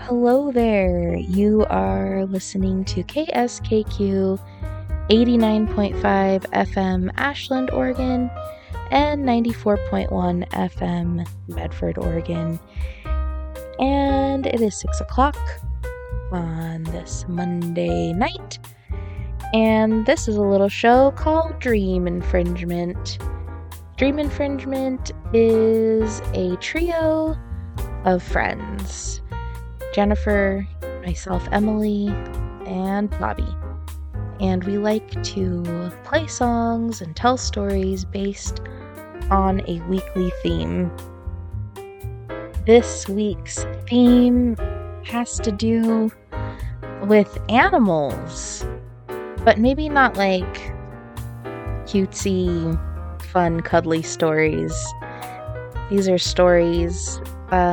Hello there. You are listening to KSKQ 89.5 FM Ashland, Oregon, and 94.1 FM Medford, Oregon. And it is 6 o'clock on this Monday night. And this is a little show called Dream Infringement. Dream Infringement is a trio of friends. Jennifer, myself, Emily, and Bobby. And we like to play songs and tell stories based on a weekly theme. This week's theme has to do with animals, but maybe not like cutesy, fun, cuddly stories. These are stories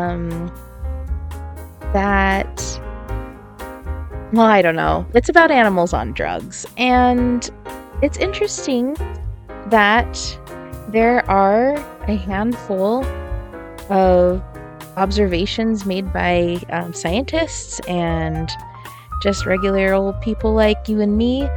that, well, I don't know. It's about animals on drugs. And it's interesting that there are a handful of observations made by scientists and just regular old people like you and me,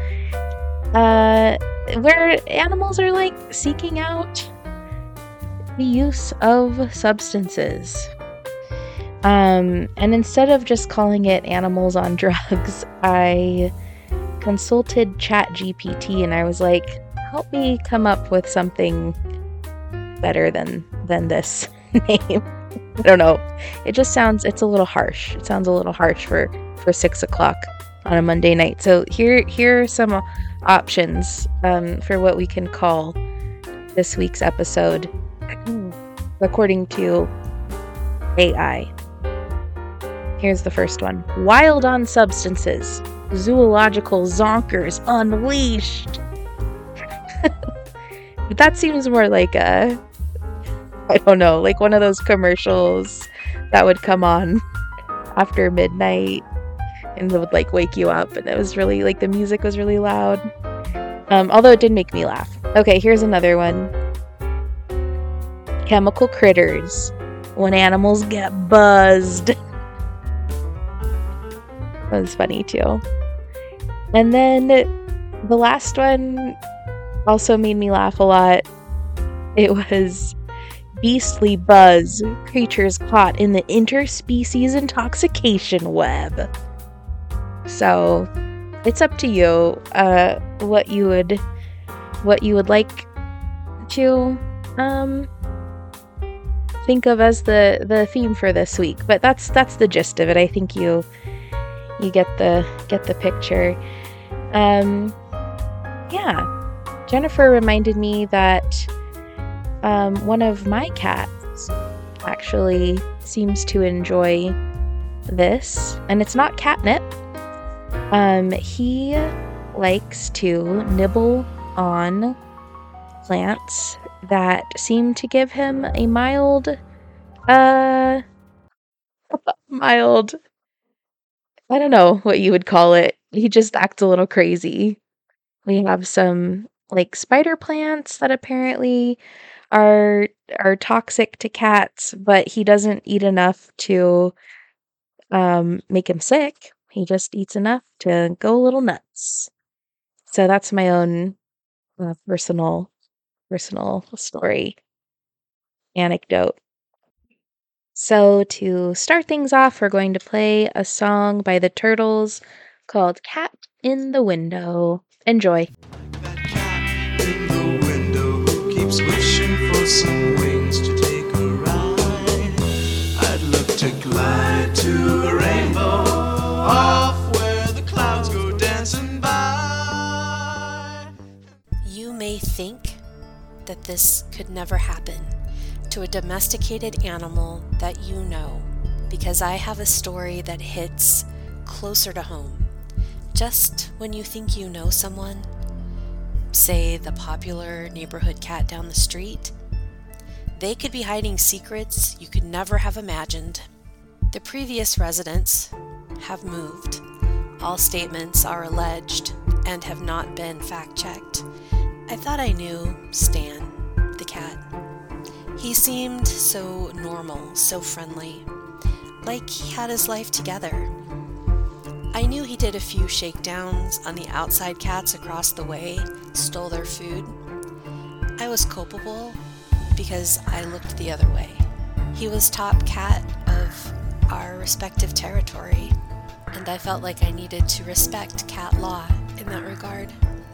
where animals are like seeking out the use of substances. And instead of just calling it animals on drugs, I consulted ChatGPT and I was like, help me come up with something better than this name. I don't know. It's a little harsh. It sounds a little harsh for 6 o'clock on a Monday night. So here are some options for what we can call this week's episode according to AI. Here's the first one. Wild on substances. Zoological zonkers unleashed. But that seems more like I don't know, like one of those commercials that would come on after midnight and it would like wake you up, and it was really like the music was really loud. Although it did make me laugh. Okay, here's another one. Chemical critters. When animals get buzzed. That was funny too. And then the last one also made me laugh a lot. It was beastly buzz. Creatures caught in the interspecies intoxication web. So it's up to you what you would like to think of as the theme for this week. But that's the gist of it. I think you get the picture. Yeah. Jennifer reminded me that one of my cats actually seems to enjoy this, and it's not catnip. He likes to nibble on plants that seem to give him a mild, I don't know what you would call it. He just acts a little crazy. We have some like spider plants that apparently are toxic to cats, but he doesn't eat enough to make him sick. He just eats enough to go a little nuts. So that's my own personal story anecdote. So to start things off, we're going to play a song by the Turtles called Cat in the Window. Enjoy. That cat in the window who keeps wishing for some wings to take a ride. I'd love to glide to a rainbow off where the clouds go dancing by. You may think that this could never happen to a domesticated animal that you know, because I have a story that hits closer to home. Just when you think you know someone, say the popular neighborhood cat down the street, they could be hiding secrets you could never have imagined. The previous residents have moved. All statements are alleged and have not been fact-checked. I thought I knew Stan, the cat. He seemed so normal, so friendly. like he had his life together. I knew he did a few shakedowns on the outside cats across the way, stole their food. I was culpable because I looked the other way. He was top cat of our respective territory, and I felt like I needed to respect cat law in that regard.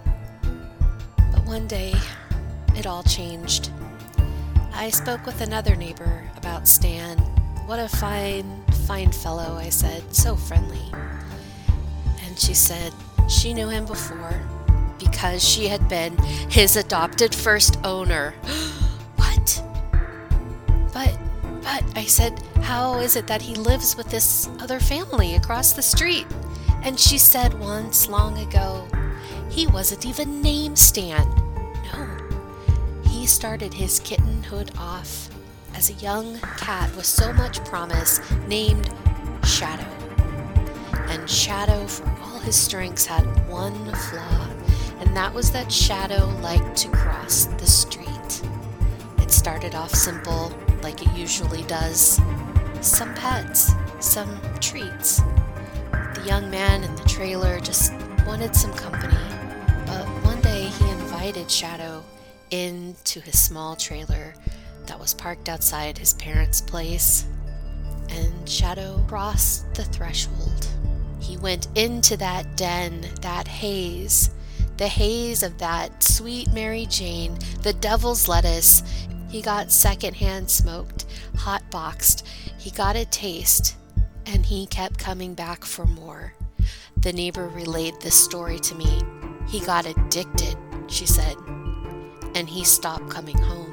But one day, it all changed. I spoke with another neighbor about Stan. What a fine fellow, I said, so friendly. And she said she knew him before because she had been his adopted first owner. What? But, I said, how is it that he lives with this other family across the street? And she said once, long ago, he wasn't even named Stan. No, he started his kittenhood off as a young cat with so much promise named Shadow. And Shadow, for all his strengths, had one flaw, and that was that Shadow liked to cross the street. It started off simple, like it usually does. Some pets, some treats. The young man in the trailer just wanted some company, but one day he invited Shadow into his small trailer that was parked outside his parents' place, and Shadow crossed the threshold. He went into that den, that haze, the haze of that sweet Mary Jane, the devil's lettuce. He got secondhand smoked, hot boxed. He got a taste, and he kept coming back for more. The neighbor relayed this story to me. He got addicted, she said, and he stopped coming home.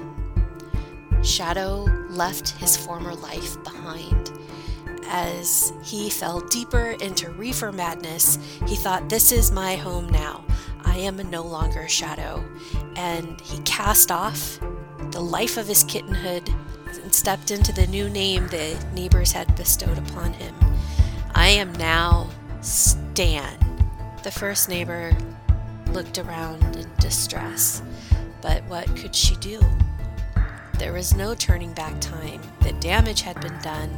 Shadow left his former life behind. As he fell deeper into reefer madness, he thought, this is my home now. I am no longer Shadow. And he cast off the life of his kittenhood and stepped into the new name the neighbors had bestowed upon him. I am now Stan. The first neighbor looked around in distress, but what could she do? There was no turning back time. The damage had been done.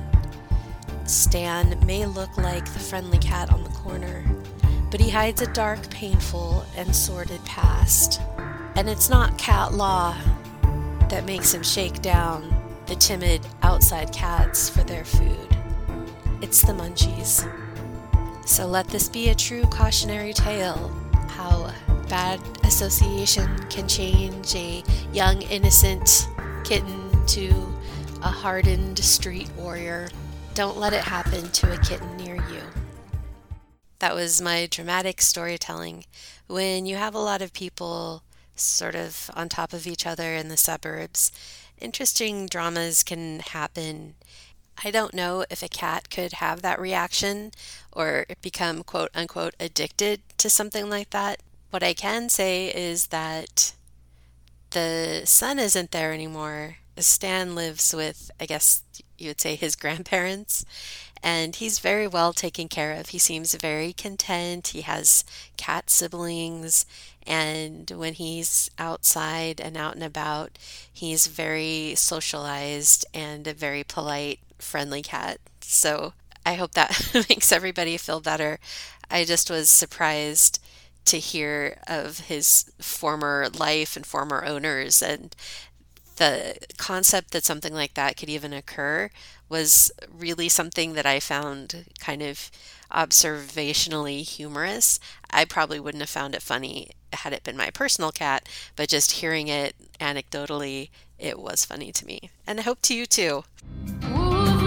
Stan may look like the friendly cat on the corner, but he hides a dark, painful, and sordid past. And it's not cat law that makes him shake down the timid outside cats for their food. It's the munchies. So let this be a true cautionary tale, how bad association can change a young, innocent kitten to a hardened street warrior. Don't let it happen to a kitten near you. That was my dramatic storytelling. When you have a lot of people sort of on top of each other in the suburbs, interesting dramas can happen. I don't know if a cat could have that reaction or become quote unquote addicted to something like that. What I can say is that the son isn't there anymore. Stan lives with, I guess you would say, his grandparents, and he's very well taken care of. He seems very content. He has cat siblings, and when he's outside and out and about, he's very socialized and a very polite, friendly cat. So I hope that makes everybody feel better. I just was surprised to hear of his former life and former owners, and the concept that something like that could even occur was really something that I found kind of observationally humorous. I probably wouldn't have found it funny had it been my personal cat, but just hearing it anecdotally, it was funny to me. And I hope to you too. Wolf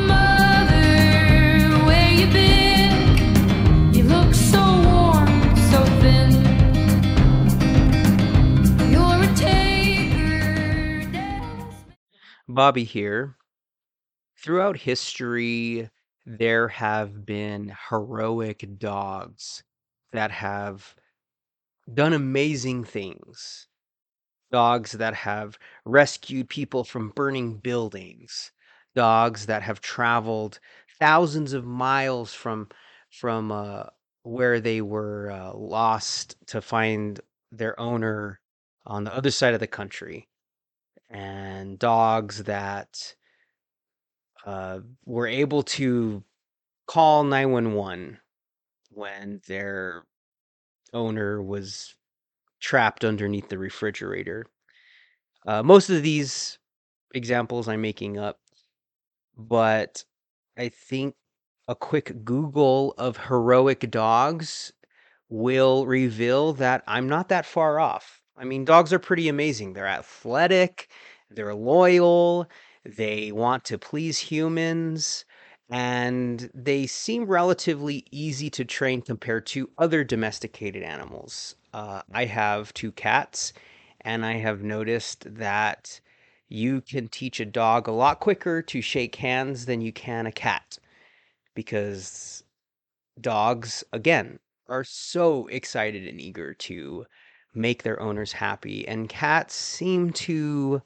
mother, where you been? You look so warm, so thin. You're a taker, devil's Bobby here. Throughout history, there have been heroic dogs that have done amazing things. Dogs that have rescued people from burning buildings. Dogs that have traveled thousands of miles from where they were lost to find their owner on the other side of the country. And dogs that were able to call 911 when their owner was trapped underneath the refrigerator. Most of these examples I'm making up, but I think a quick Google of heroic dogs will reveal that I'm not that far off. I mean, dogs are pretty amazing. They're athletic, they're loyal, they want to please humans, and they seem relatively easy to train compared to other domesticated animals. I have two cats, and I have noticed that you can teach a dog a lot quicker to shake hands than you can a cat because dogs, again, are so excited and eager to make their owners happy, and cats seem to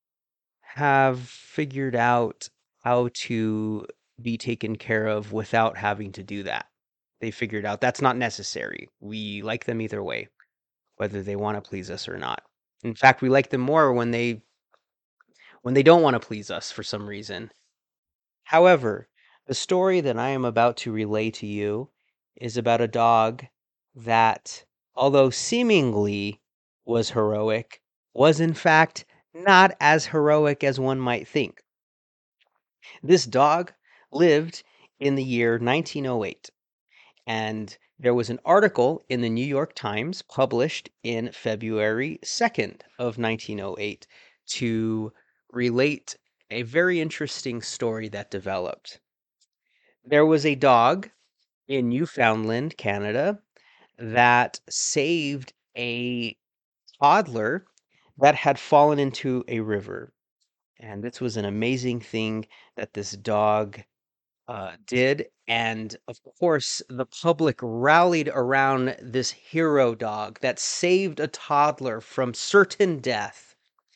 have figured out how to be taken care of without having to do that. They figured out that's not necessary. We like them either way, whether they want to please us or not. In fact, we like them more when they don't want to please us for some reason. However, the story that I am about to relay to you is about a dog that, although seemingly was heroic, was in fact not as heroic as one might think. This dog lived in the year 1908, and there was an article in the New York Times published in February 2nd of 1908 to relate a very interesting story that developed. There was a dog in Newfoundland, Canada, that saved a toddler that had fallen into a river. And this was an amazing thing that this dog did. And of course, the public rallied around this hero dog that saved a toddler from certain death.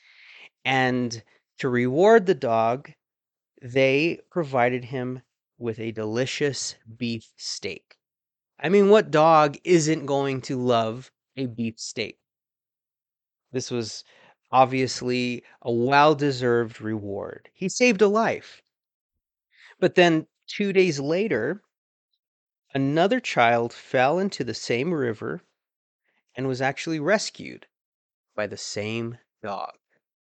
And to reward the dog, they provided him with a delicious beef steak. I mean, what dog isn't going to love a beef steak? This was obviously a well-deserved reward. He saved a life. But then 2 days later, another child fell into the same river and was actually rescued by the same dog.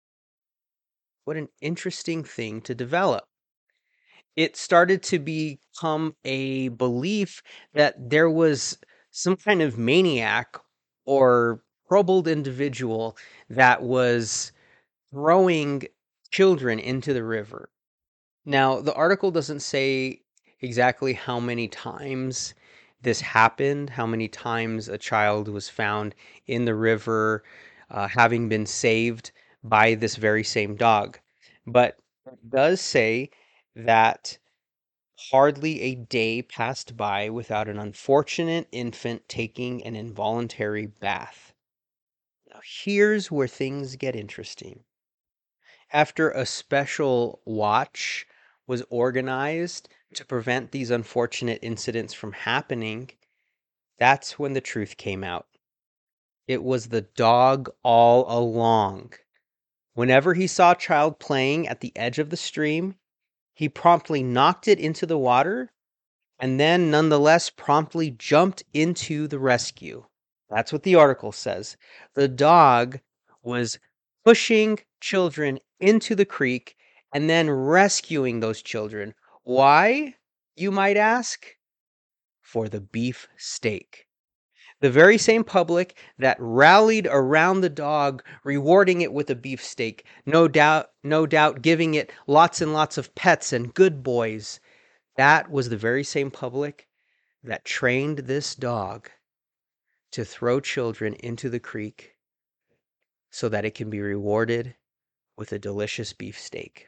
What an interesting thing to develop. It started to become a belief that there was some kind of maniac or troubled individual that was throwing children into the river. Now, the article doesn't say exactly how many times this happened, how many times a child was found in the river having been saved by this very same dog. But it does say that hardly a day passed by without an unfortunate infant taking an involuntary bath. Now, here's where things get interesting. After a special watch was organized to prevent these unfortunate incidents from happening, that's when the truth came out. It was the dog all along. Whenever he saw a child playing at the edge of the stream, he promptly knocked it into the water and then nonetheless promptly jumped into the rescue. That's what the article says. The dog was pushing children into the creek and then rescuing those children. Why, you might ask? For the beef steak. The very same public that rallied around the dog, rewarding it with a beefsteak, no doubt giving it lots and lots of pets and good boys. That was the very same public that trained this dog to throw children into the creek so that it can be rewarded with a delicious beefsteak.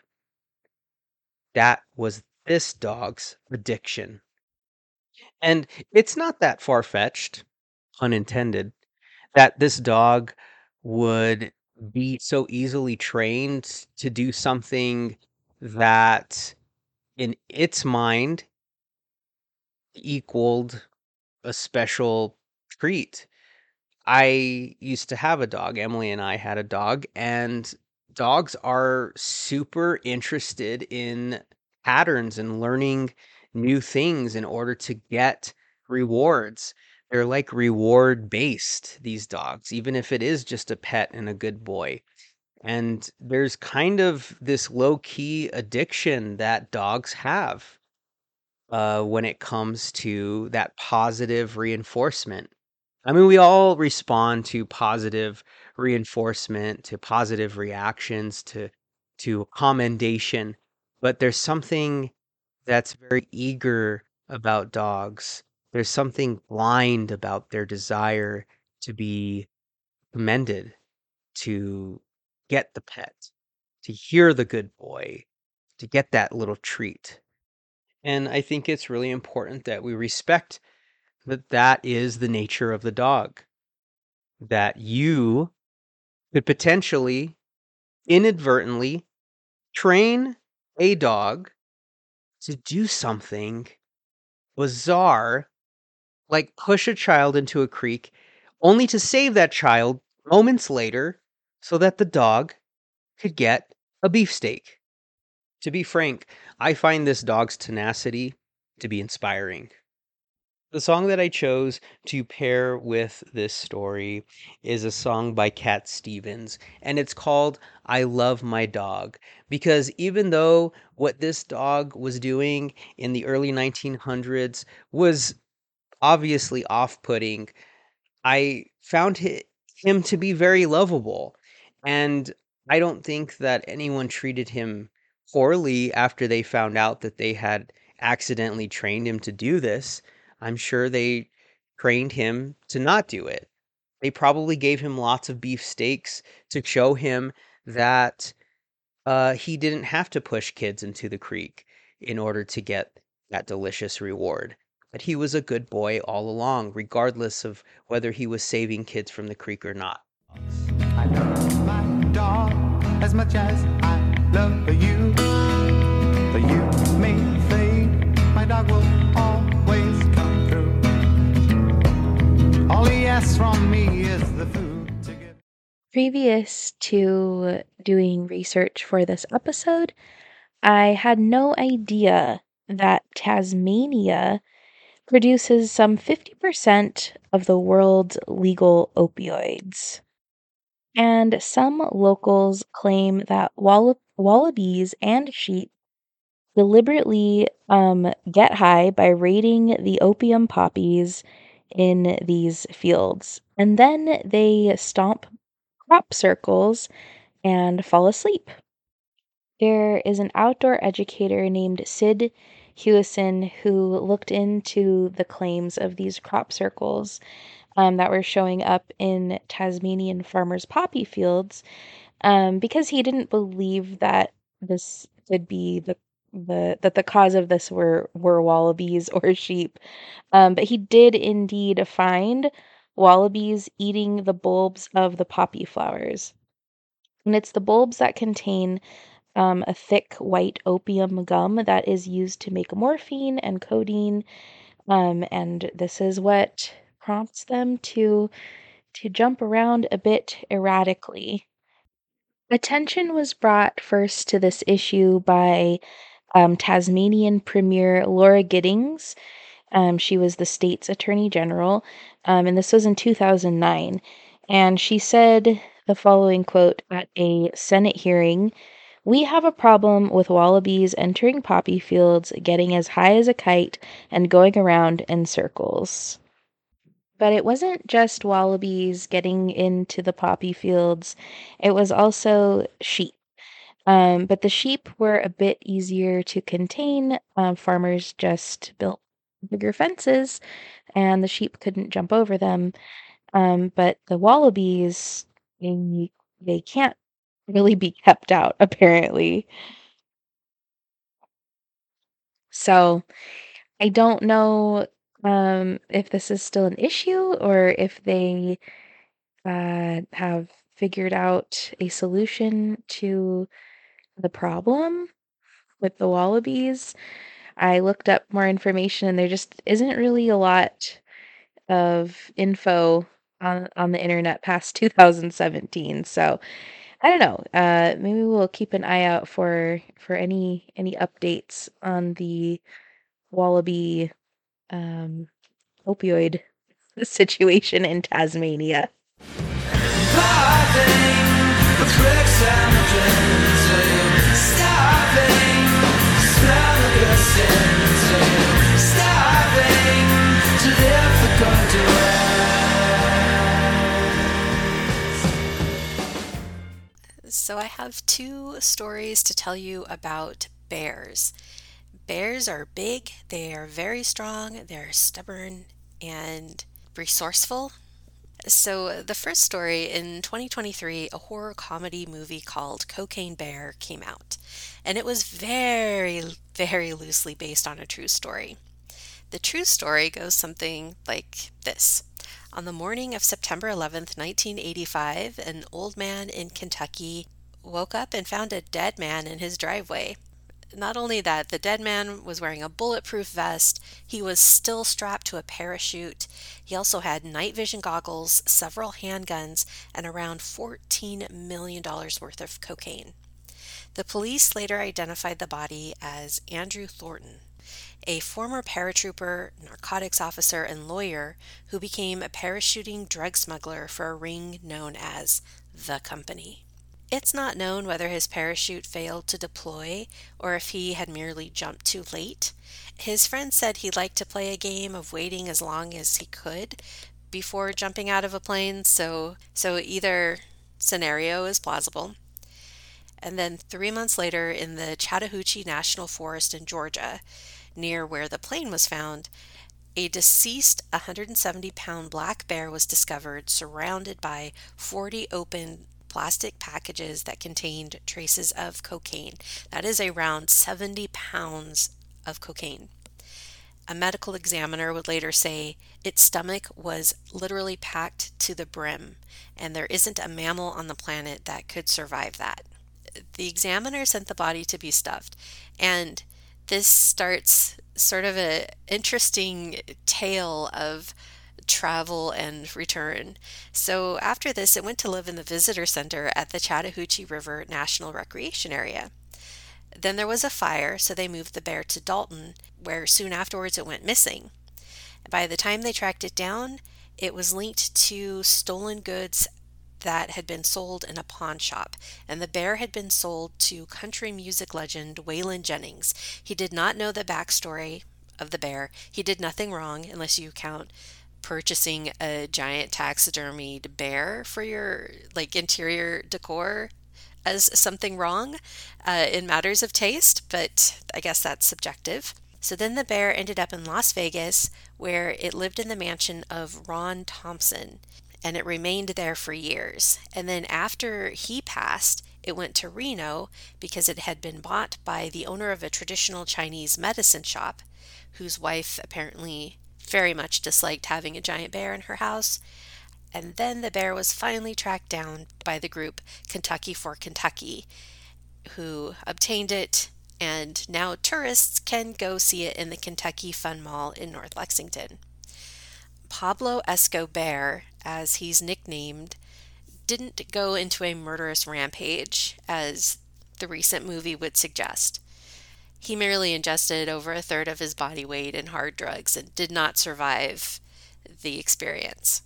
That was this dog's addiction. And it's not that far-fetched, unintended, that this dog would be so easily trained to do something that in its mind equaled a special treat. I used to have a dog. Emily and I had a dog, and dogs are super interested in patterns and learning new things in order to get rewards. They're like reward based, these dogs, even if it is just a pet and a good boy. And there's kind of this low key addiction that dogs have when it comes to that positive reinforcement. I mean, we all respond to positive reinforcement, to positive reactions, to commendation, but there's something that's very eager about dogs. There's something blind about their desire to be commended, to get the pet, to hear the good boy, to get that little treat. And I think it's really important that we respect that that is the nature of the dog, that you could potentially inadvertently train a dog to do something bizarre, like push a child into a creek, only to save that child moments later so that the dog could get a beefsteak. To be frank, I find this dog's tenacity to be inspiring. The song that I chose to pair with this story is a song by Cat Stevens, and it's called I Love My Dog. Because even though what this dog was doing in the early 1900s was obviously off putting, I found him to be very lovable. And I don't think that anyone treated him poorly after they found out that they had accidentally trained him to do this. I'm sure they trained him to not do it. They probably gave him lots of beef steaks to show him that he didn't have to push kids into the creek in order to get that delicious reward. That he was a good boy all along, regardless of whether he was saving kids from the creek or not. I love my dog as much as I love you. Though you may fade, my dog will always come through. All he asks from me is the food to get. Previous to doing research for this episode, I had no idea that Tasmania produces some 50% of the world's legal opioids. And some locals claim that wallabies and sheep deliberately get high by raiding the opium poppies in these fields. And then they stomp crop circles and fall asleep. There is an outdoor educator named Sid Hewison who looked into the claims of these crop circles that were showing up in Tasmanian farmers' poppy fields because he didn't believe that this could be the cause of this were wallabies or sheep. But he did indeed find wallabies eating the bulbs of the poppy flowers. And it's the bulbs that contain a thick white opium gum that is used to make morphine and codeine. And this is what prompts them to jump around a bit erratically. Attention was brought first to this issue by Tasmanian Premier Laura Giddings. She was the state's attorney general, and this was in 2009. And she said the following quote at a Senate hearing: "We have a problem with wallabies entering poppy fields, getting as high as a kite, and going around in circles." But it wasn't just wallabies getting into the poppy fields, it was also sheep. But the sheep were a bit easier to contain. Farmers just built bigger fences and the sheep couldn't jump over them. But the wallabies, they can't really be kept out, apparently. So I don't know if this is still an issue or if they have figured out a solution to the problem with the wallabies. I looked up more information and there just isn't really a lot of info on the internet past 2017. So I don't know. Maybe we'll keep an eye out for any updates on the wallaby opioid situation in Tasmania. So I have two stories to tell you about bears. Bears are big, they are very strong, they're stubborn and resourceful. So, the first story in 2023, a horror comedy movie called Cocaine Bear came out, and it was very, very loosely based on a true story. The true story goes something like this. On the morning of September 11th, 1985, an old man in Kentucky woke up and found a dead man in his driveway. Not only that, the dead man was wearing a bulletproof vest, he was still strapped to a parachute. He also had night vision goggles, several handguns, and around $14 million worth of cocaine. The police later identified the body as Andrew Thornton, a former paratrooper, narcotics officer, and lawyer who became a parachuting drug smuggler for a ring known as The Company. It's not known whether his parachute failed to deploy or if he had merely jumped too late. His friend said he liked to play a game of waiting as long as he could before jumping out of a plane, so either scenario is plausible. And then 3 months later, in the Chattahoochee National Forest in Georgia, near where the plane was found, a deceased 170-pound black bear was discovered surrounded by 40 open plastic packages that contained traces of cocaine. That is around 70 pounds of cocaine. A medical examiner would later say its stomach was literally packed to the brim, and there isn't a mammal on the planet that could survive that. The examiner sent the body to be stuffed, and this starts sort of an interesting tale of travel and return. So after this, it went to live in the visitor center at the Chattahoochee River National Recreation Area. Then there was a fire, so they moved the bear to Dalton, where soon afterwards it went missing. By the time they tracked it down, it was linked to stolen goods that had been sold in a pawn shop, and the bear had been sold to country music legend Waylon Jennings. He did not know the backstory of the bear. He did nothing wrong, unless you count purchasing a giant taxidermied bear for your interior decor as something wrong in matters of taste, but I guess that's subjective. So then the bear ended up in Las Vegas, where it lived in the mansion of Ron Thompson, and it remained there for years. And then after he passed, it went to Reno because it had been bought by the owner of a traditional Chinese medicine shop, whose wife apparently very much disliked having a giant bear in her house. And then the bear was finally tracked down by the group Kentucky for Kentucky, who obtained it, and now tourists can go see it in the Kentucky Fun Mall in North Lexington. Pablo Escobar, as he's nicknamed, didn't go into a murderous rampage, as the recent movie would suggest. He merely ingested over a third of his body weight in hard drugs and did not survive the experience.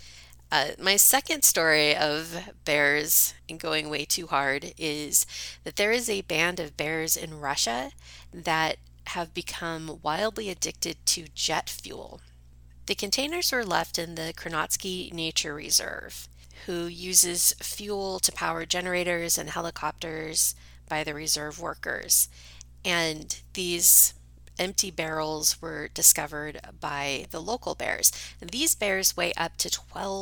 My second story of bears going way too hard is that there is a band of bears in Russia that have become wildly addicted to jet fuel. The containers were left in the Kronotsky Nature Reserve, who uses fuel to power generators and helicopters by the reserve workers. And these empty barrels were discovered by the local bears. And these bears weigh up to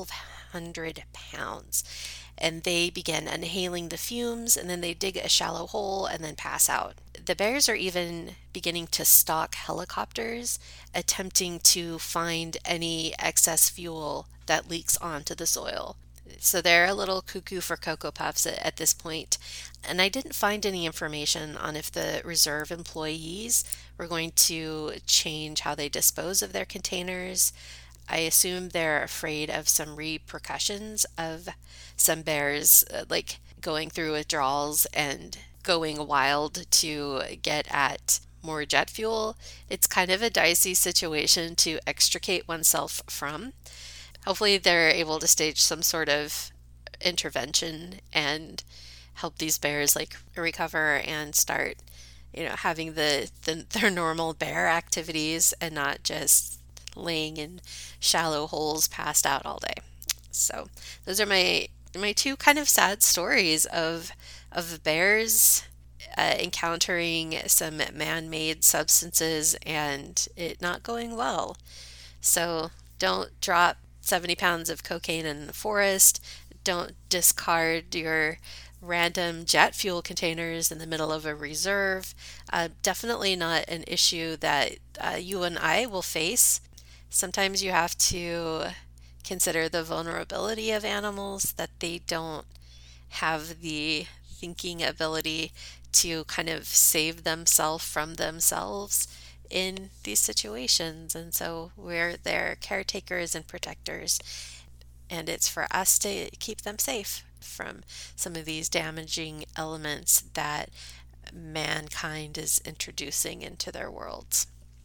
1,200 pounds. And they begin inhaling the fumes, and then they dig a shallow hole and then pass out. The bears are even beginning to stalk helicopters, attempting to find any excess fuel that leaks onto the soil. So they're a little cuckoo for Cocoa Puffs at this point. And I didn't find any information on if the reserve employees were going to change how they dispose of their containers. I assume they're afraid of some repercussions of some bears going through withdrawals and going wild to get at more jet fuel, it's kind of a dicey situation to extricate oneself from. Hopefully, they're able to stage some sort of intervention and help these bears like recover and start, having their normal bear activities and not just laying in shallow holes passed out all day. So those are my two kind of sad stories of bears encountering some man-made substances and it not going well. So don't drop 70 pounds of cocaine in the forest. Don't discard your random jet fuel containers in the middle of a reserve. Definitely not an issue that you and I will face. Sometimes you have to consider the vulnerability of animals, that they don't have the thinking ability to kind of save themselves from themselves in these situations. And so we're their caretakers and protectors, and it's for us to keep them safe from some of these damaging elements that mankind is introducing into their worlds.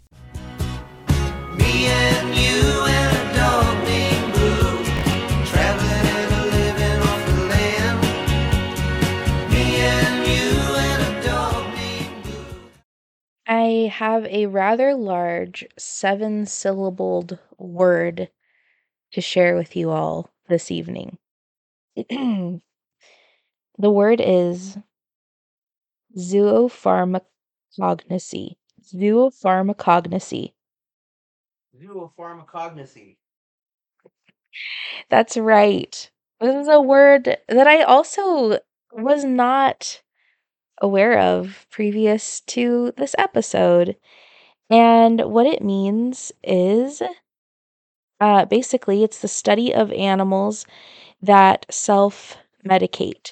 Me and you and a dog named Blue, traveling and a living off the land. Me and you and a dog named Blue. I have a rather large 7-syllabled word to share with you all this evening. The word is zoopharmacognosy. Zoopharmacognosy. Zoopharmacognosy. That's right. This is a word that I also was not aware of previous to this episode. And what it means is basically it's the study of animals that self-medicate.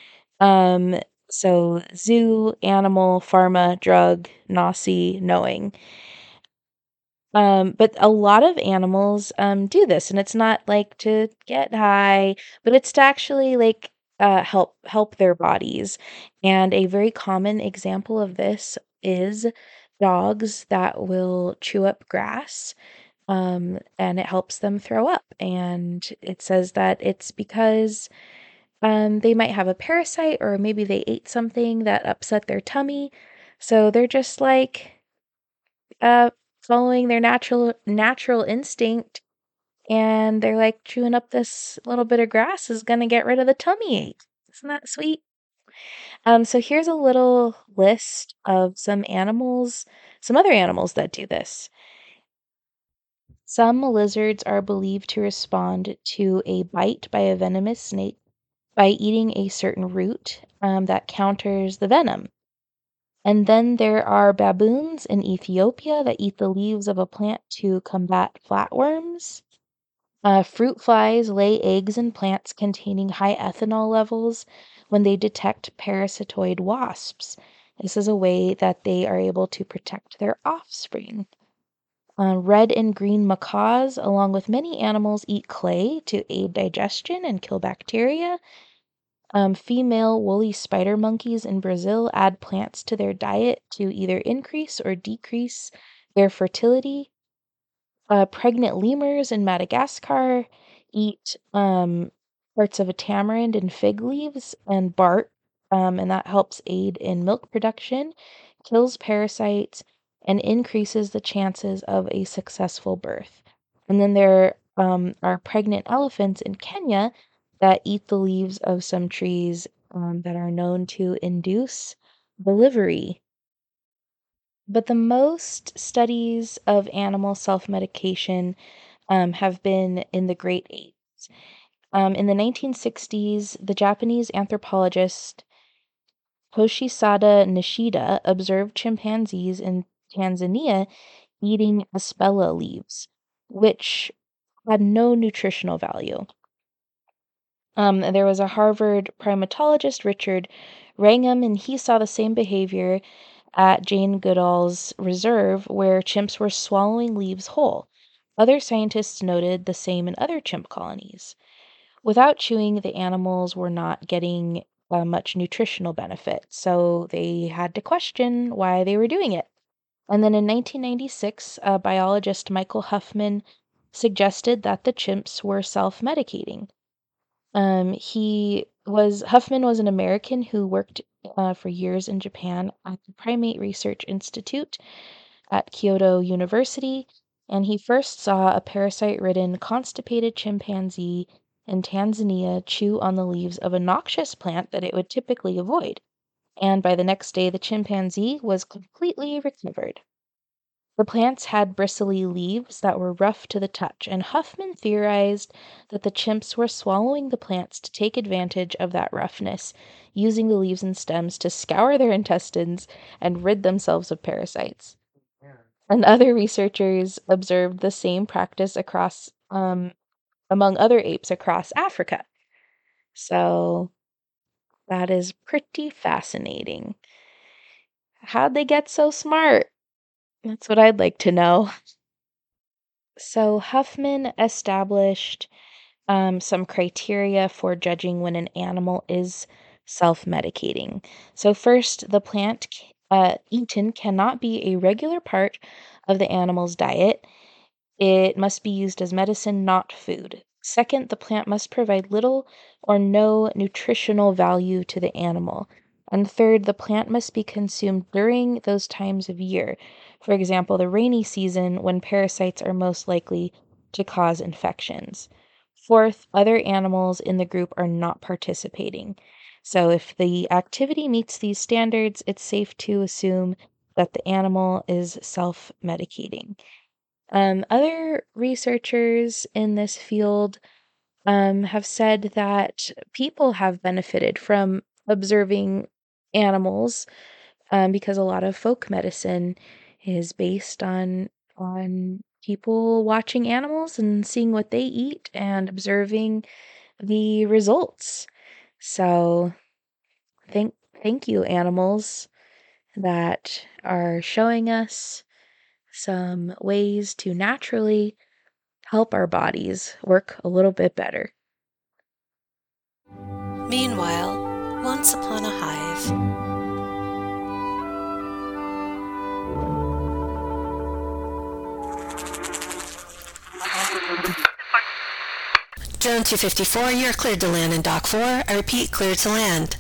So zoo, animal, pharma, drug, nosy, knowing. But a lot of animals do this, and it's not like to get high, but it's to actually like help their bodies. And a very common example of this is dogs that will chew up grass, and it helps them throw up. And it says that it's because they might have a parasite, or maybe they ate something that upset their tummy. So they're just like uh following their natural instinct, and they're like chewing up this little bit of grass is gonna get rid of the tummy ache. Isn't that sweet? So here's a little list of some other animals that do this. Some lizards are believed to respond to a bite by a venomous snake by eating a certain root that counters the venom. And then there are baboons in Ethiopia that eat the leaves of a plant to combat flatworms. Fruit flies lay eggs in plants containing high ethanol levels when they detect parasitoid wasps. This is a way that they are able to protect their offspring. Red and green macaws, along with many animals, eat clay to aid digestion and kill bacteria. Female woolly spider monkeys in Brazil add plants to their diet to either increase or decrease their fertility. Pregnant lemurs in Madagascar eat parts of a tamarind and fig leaves and bark, and that helps aid in milk production, kills parasites, and increases the chances of a successful birth. And then there are pregnant elephants in Kenya that eat the leaves of some trees that are known to induce delivery. But the most studies of animal self-medication have been in the Great Apes. In the 1960s, the Japanese anthropologist Toshisada Nishida observed chimpanzees in Tanzania eating aspella leaves, which had no nutritional value. There was a Harvard primatologist, Richard Wrangham, and he saw the same behavior at Jane Goodall's reserve, where chimps were swallowing leaves whole. Other scientists noted the same in other chimp colonies. Without chewing, the animals were not getting much nutritional benefit. So they had to question why they were doing it. And then in 1996, biologist Michael Huffman suggested that the chimps were self-medicating. Huffman was an American who worked for years in Japan at the Primate Research Institute at Kyoto University, and he first saw a parasite-ridden constipated chimpanzee in Tanzania chew on the leaves of a noxious plant that it would typically avoid. And by the next day, the chimpanzee was completely recovered. The plants had bristly leaves that were rough to the touch, and Huffman theorized that the chimps were swallowing the plants to take advantage of that roughness, using the leaves and stems to scour their intestines and rid themselves of parasites. And other researchers observed the same practice across, among other apes across Africa. So that is pretty fascinating. How'd they get so smart? That's what I'd like to know. So Huffman established some criteria for judging when an animal is self-medicating. So first, the plant eaten cannot be a regular part of the animal's diet. It must be used as medicine, not food. Second, the plant must provide little or no nutritional value to the animal. And third, the plant must be consumed during those times of year. For example, the rainy season when parasites are most likely to cause infections. Fourth, other animals in the group are not participating. So if the activity meets these standards, it's safe to assume that the animal is self-medicating. Other researchers in this field have said that people have benefited from observing animals because a lot of folk medicine is based on people watching animals and seeing what they eat and observing the results. So thank you, animals, that are showing us some ways to naturally help our bodies work a little bit better. Meanwhile, once upon a hive. Drone 254, you're cleared to land in Dock 4. I repeat, cleared to land.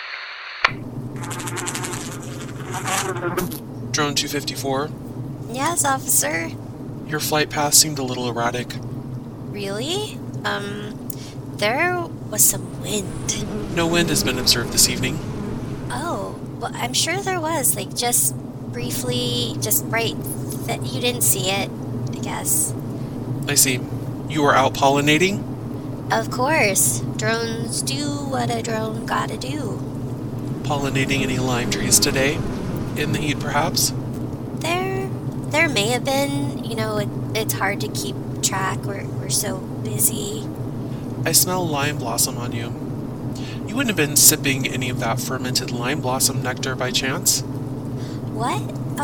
Drone 254, Yes, officer. your flight path seemed a little erratic. Really? There was some wind. No wind has been observed this evening. Oh, well, I'm sure there was, like, just briefly, just right, that you didn't see it, I guess. I see. You were out pollinating? Of course. Drones do what a drone gotta do. Pollinating any lime trees today? In the heat, perhaps? There may have been, it's hard to keep track. We're so busy. I smell lime blossom on you. You wouldn't have been sipping any of that fermented lime blossom nectar by chance? What?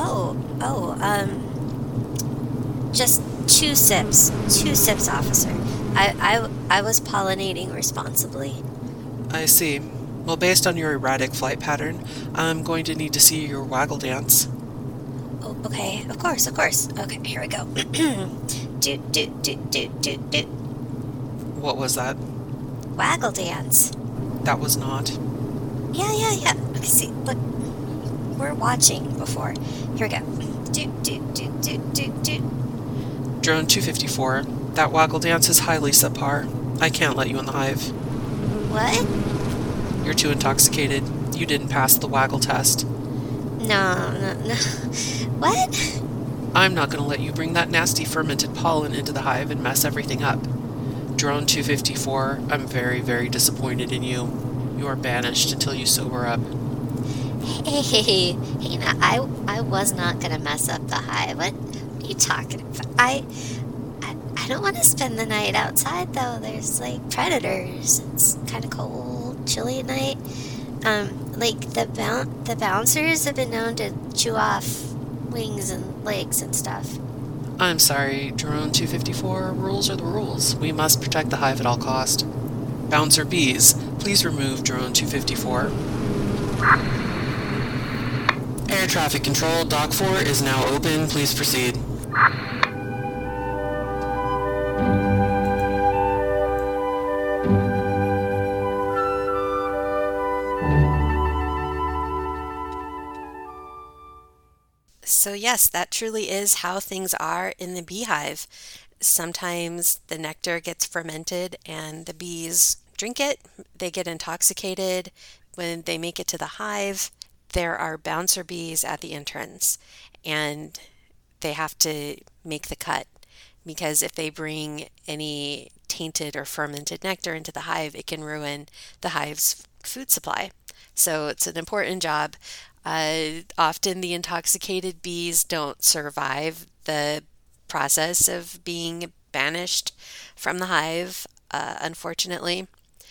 Just 2 sips. 2 sips, officer. I was pollinating responsibly. I see. Well, based on your erratic flight pattern, I'm going to need to see your waggle dance. Oh, okay. Of course. Okay, here we go. do. What was that? Waggle dance. That was not. Yeah. Okay, see, look. We're watching before. Here we go. Do. Drone 254, that waggle dance is highly subpar. I can't let you in the hive. What? You're too intoxicated. You didn't pass the waggle test. No. What? I'm not going to let you bring that nasty fermented pollen into the hive and mess everything up. Drone 254, I'm very, very disappointed in you. You are banished until you sober up. Hey, now, I was not gonna mess up the hive. What are you talking about? I don't want to spend the night outside though. There's like predators. It's kind of cold, chilly at night. Like the bouncers have been known to chew off wings and legs and stuff. I'm sorry, Drone 254, rules are the rules. We must protect the hive at all cost. Bouncer bees, please remove drone 254. Air traffic control, Dock 4 is now open. Please proceed. So, yes, that truly is how things are in the beehive. Sometimes the nectar gets fermented and the bees drink it. They get intoxicated. When they make it to the hive, there are bouncer bees at the entrance and they have to make the cut because if they bring any tainted or fermented nectar into the hive, it can ruin the hive's food supply. So it's an important job. Often the intoxicated bees don't survive the process of being banished from the hive, unfortunately.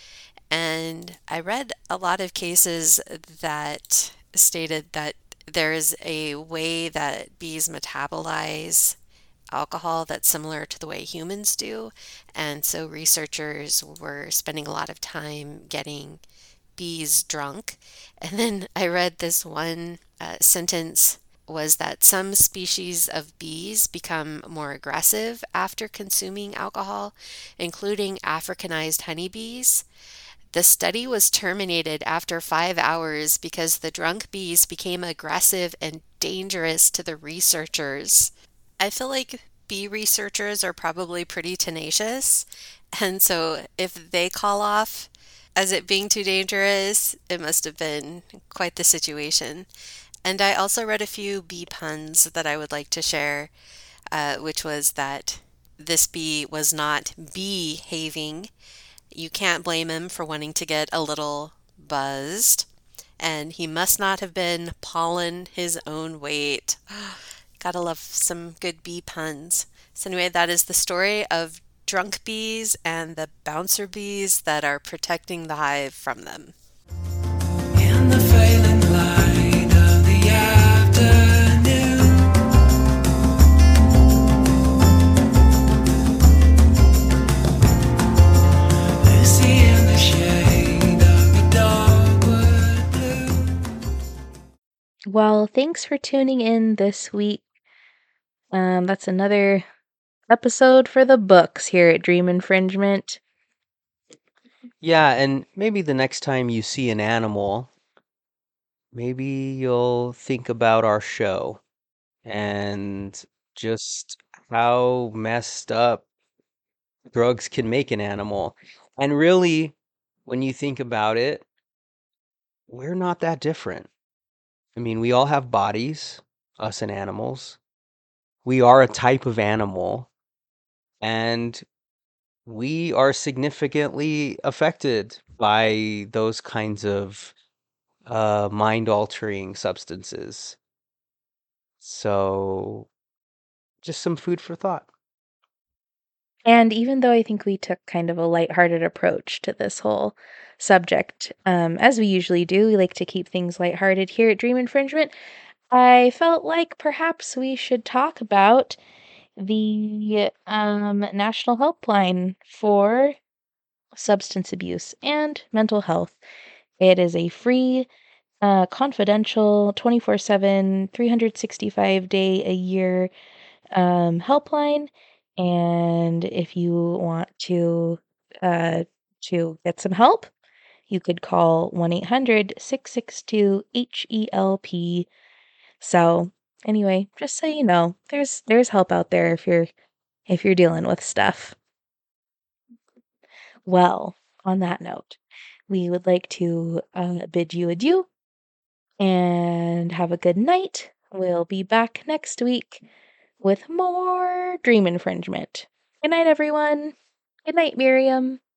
And I read a lot of cases that stated that there's a way that bees metabolize alcohol that's similar to the way humans do. And so researchers were spending a lot of time getting bees drunk. And then I read this one sentence was that some species of bees become more aggressive after consuming alcohol, including Africanized honeybees. The study was terminated after 5 hours because the drunk bees became aggressive and dangerous to the researchers. I feel like bee researchers are probably pretty tenacious, and so if they call off as it being too dangerous, it must have been quite the situation. And I also read a few bee puns that I would like to share, which was that this bee was not behaving. You can't blame him for wanting to get a little buzzed. And he must not have been pollen his own weight. Gotta love some good bee puns. So anyway, that is the story of drunk bees and the bouncer bees that are protecting the hive from them. In the failing light of the afternoon, Lucy in the shade of the dogwood blue. Well, thanks for tuning in this week. That's another episode for the books here at Dream Infringement. Yeah, and maybe the next time you see an animal, maybe you'll think about our show and just how messed up drugs can make an animal. And really, when you think about it, we're not that different. I mean, we all have bodies, us and animals. We are a type of animal, and we are significantly affected by those kinds of mind-altering substances. So, just some food for thought. And even though I think we took kind of a lighthearted approach to this whole subject, as we usually do, we like to keep things lighthearted here at Dream Infringement. I felt like perhaps we should talk about the National Helpline for Substance Abuse and Mental Health. It is a free, confidential, 24/7, 365-day a year helpline. And if you want to get some help, you could call 1-800-662-HELP. So anyway, just so you know, there's help out there if you're dealing with stuff. Well, on that note, we would like to bid you adieu and have a good night. We'll be back next week with more Dream Infringement. Good night, everyone. Good night, Miriam.